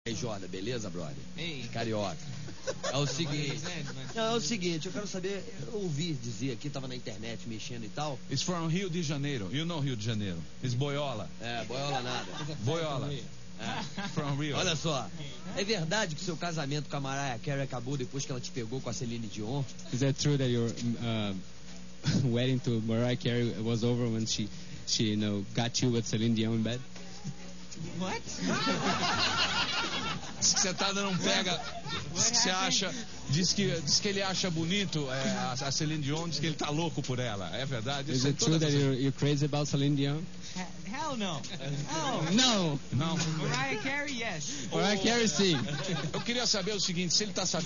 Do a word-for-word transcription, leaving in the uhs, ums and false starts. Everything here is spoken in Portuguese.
Ei, Jordan, beleza, brother? Ei. Carioca. É o seguinte. Não, é o seguinte, eu quero saber, eu ouvi dizer aqui, tava na internet mexendo e tal. It's from Rio de Janeiro. You know Rio de Janeiro. It's Boiola. É, boiola nada. Boiola. É. From Rio. Olha só, é verdade que seu casamento com a Mariah Carey acabou depois que ela te pegou com a Celine Dion? Is that true that your uh, wedding to Mariah Carey was over when she, she, you know, got you with Celine Dion in bed? What? Diz que você tá dando um pega. Diz que você acha. Diz que, diz que ele acha bonito é, a, a Celine Dion, diz que ele tá louco por ela. É verdade? Is Isso é it true that you're, you're crazy about Celine Dion? Hell no. Oh. No. Não. Mariah Carey, yes. Mariah Carey, sim. Eu queria saber o seguinte, se ele tá sabendo.